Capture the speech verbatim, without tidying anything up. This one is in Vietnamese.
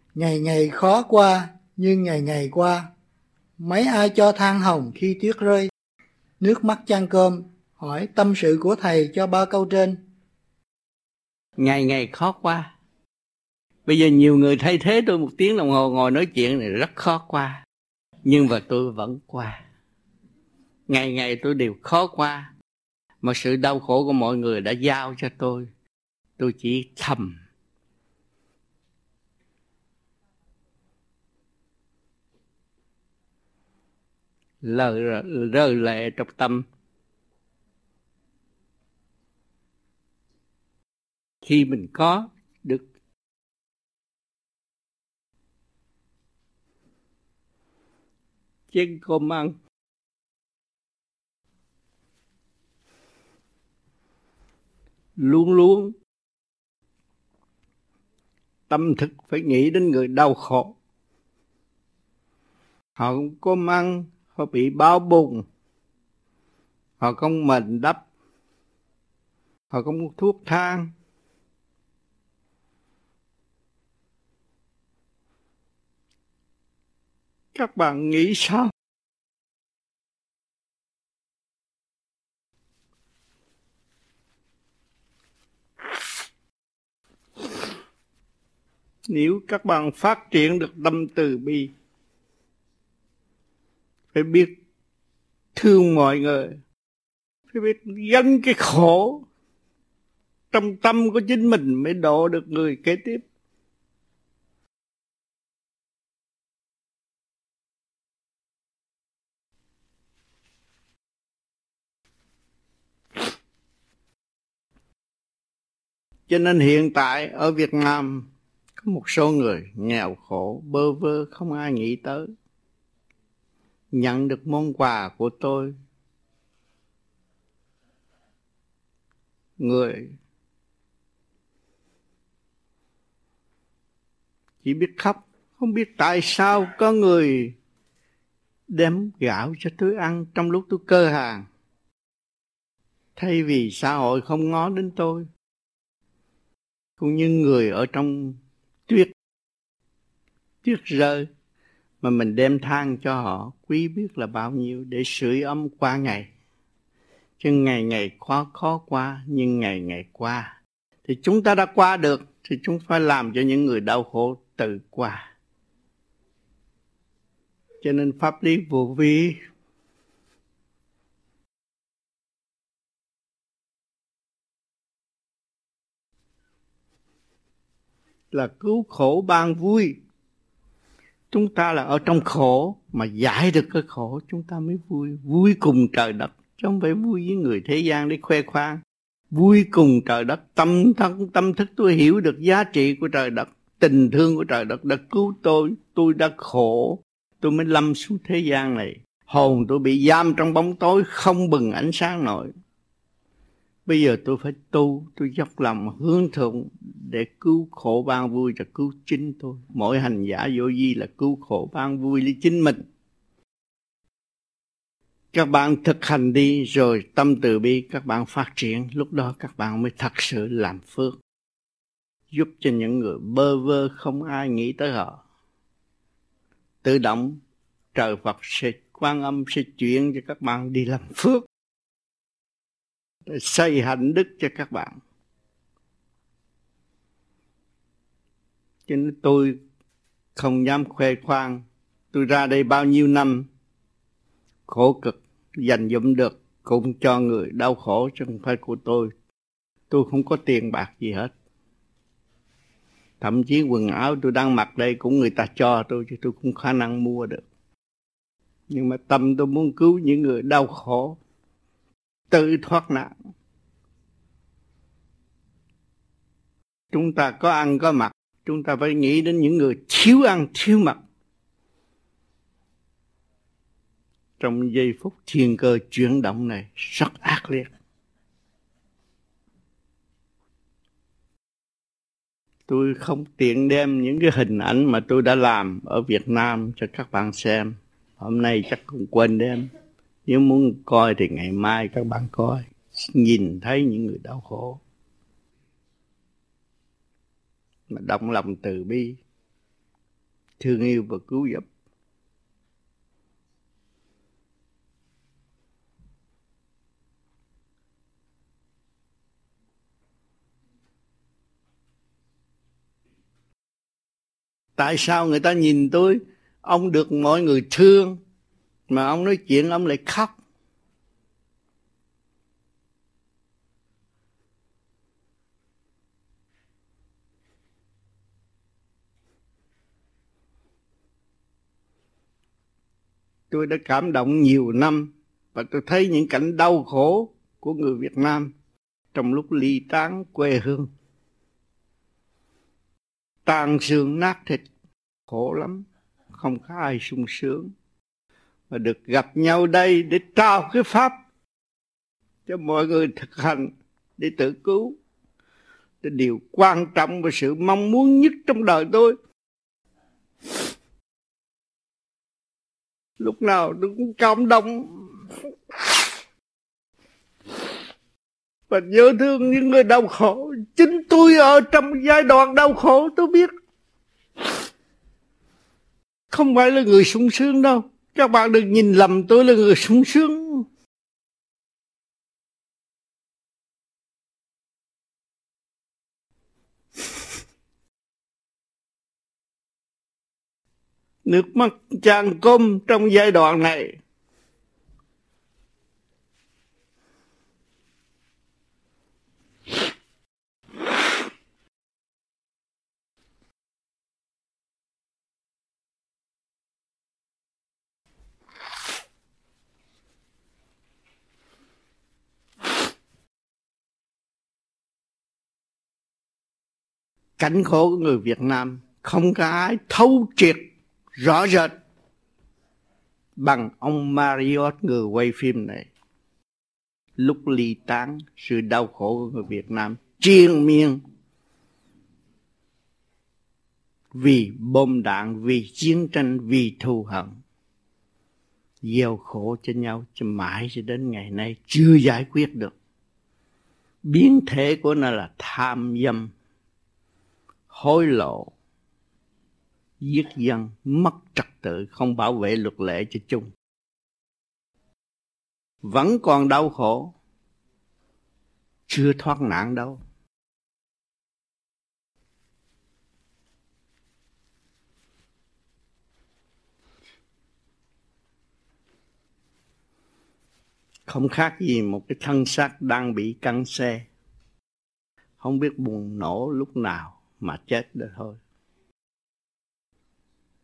Ngày ngày khó qua, nhưng ngày ngày qua. Mấy ai cho than hồng khi tuyết rơi. Nước mắt chan cơm, hỏi tâm sự của thầy cho ba câu trên. Ngày ngày khó qua. Bây giờ nhiều người thay thế tôi một tiếng đồng hồ ngồi nói chuyện này rất khó qua. Nhưng mà tôi vẫn qua. Ngày ngày tôi đều khó qua. Mà sự đau khổ của mọi người đã giao cho tôi. Tôi chỉ thầm. Lời rơi lệ trong tâm. Khi mình có được chén cơm ăn, luôn luôn tâm thức phải nghĩ đến người đau khổ. Họ không có ăn, họ bị bao bùng, họ không mền đắp, họ không có thuốc thang. Các bạn nghĩ sao? Nếu các bạn phát triển được tâm từ bi, phải biết thương mọi người, phải biết gánh cái khổ trong tâm của chính mình mới độ được người kế tiếp. Cho nên hiện tại ở Việt Nam có một số người nghèo khổ, bơ vơ không ai nghĩ tới. Nhận được món quà của tôi, người chỉ biết khóc, không biết tại sao có người đem gạo cho tôi ăn trong lúc tôi cơ hàng. Thay vì xã hội không ngó đến tôi, cũng như người ở trong tuyết, tuyết rơi, mà mình đem than cho họ, quý biết là bao nhiêu để sưởi ấm qua ngày. Chứ ngày ngày khó khó qua, nhưng ngày ngày qua. Thì chúng ta đã qua được, thì chúng phải làm cho những người đau khổ tự qua. Cho nên pháp lý vô vi là cứu khổ ban vui. Chúng ta là ở trong khổ mà giải được cái khổ chúng ta mới vui. Vui cùng trời đất, chứ không phải vui với người thế gian để khoe khoang. Vui cùng trời đất, tâm, tâm, tâm thức tôi hiểu được giá trị của trời đất, tình thương của trời đất đã cứu tôi. Tôi đã khổ, tôi mới lâm xuống thế gian này. Hồn tôi bị giam trong bóng tối, không bừng ánh sáng nổi. Bây giờ tôi phải tu, tôi dốc lòng hướng thượng để cứu khổ ban vui và cứu chính tôi. Mỗi hành giả vô vi là cứu khổ ban vui lấy chính mình. Các bạn thực hành đi rồi tâm từ bi các bạn phát triển. Lúc đó các bạn mới thật sự làm phước. Giúp cho những người bơ vơ không ai nghĩ tới họ. Tự động trời Phật sẽ Quan Âm sẽ chuyển cho các bạn đi làm phước. Xây hạnh đức cho các bạn. Cho nên tôi không dám khoe khoang. Tôi ra đây bao nhiêu năm khổ cực, dành dụm được cũng cho người đau khổ chứ không phải của tôi. Tôi không có tiền bạc gì hết. Thậm chí quần áo tôi đang mặc đây cũng người ta cho tôi, chứ tôi không khả năng mua được. Nhưng mà tâm tôi muốn cứu những người đau khổ, tự thoát nạn. Chúng ta có ăn có mặc, chúng ta phải nghĩ đến những người thiếu ăn thiếu mặc. Trong giây phút thiên cơ chuyển động này rất ác liệt. Tôi không tiện đem những cái hình ảnh mà tôi đã làm ở Việt Nam cho các bạn xem. Hôm nay chắc cũng quên đem. Nếu muốn coi thì ngày mai các bạn coi. Nhìn thấy những người đau khổ. Mà động lòng từ bi. thương yêu và cứu giúp. Tại sao người ta nhìn tôi, ông được mọi người thương, mà ông nói chuyện ông lại khóc? Tôi đã cảm động nhiều năm và tôi thấy những cảnh đau khổ của người Việt Nam trong lúc ly tán quê hương. Tàn xương nát thịt, khổ lắm, không có ai sung sướng. Mà được gặp nhau đây để trao cái pháp cho mọi người thực hành để tự cứu, là điều quan trọng và sự mong muốn nhất trong đời tôi. Lúc nào tôi cũng cảm động và nhớ thương những người đau khổ. Chính tôi ở trong giai đoạn đau khổ, tôi biết không phải là người sung sướng đâu. Các bạn đừng nhìn lầm tôi là người sung sướng. Nước mắt tràn công trong giai đoạn này. Cảnh khổ của người Việt Nam không có ai thấu triệt rõ rệt bằng ông Marriott, người quay phim này. Lúc ly tán, sự đau khổ của người Việt Nam triền miên vì bom đạn, vì chiến tranh, vì thù hận, gieo khổ cho nhau cho mãi cho đến ngày nay chưa giải quyết được. Biến thể của nó là tham dâm, hối lộ, giết dân, mất trật tự, không bảo vệ luật lệ cho chung. Vẫn còn đau khổ, chưa thoát nạn đâu. Không khác gì một cái thân xác đang bị căng xe, không biết bùng nổ lúc nào mà chết được thôi.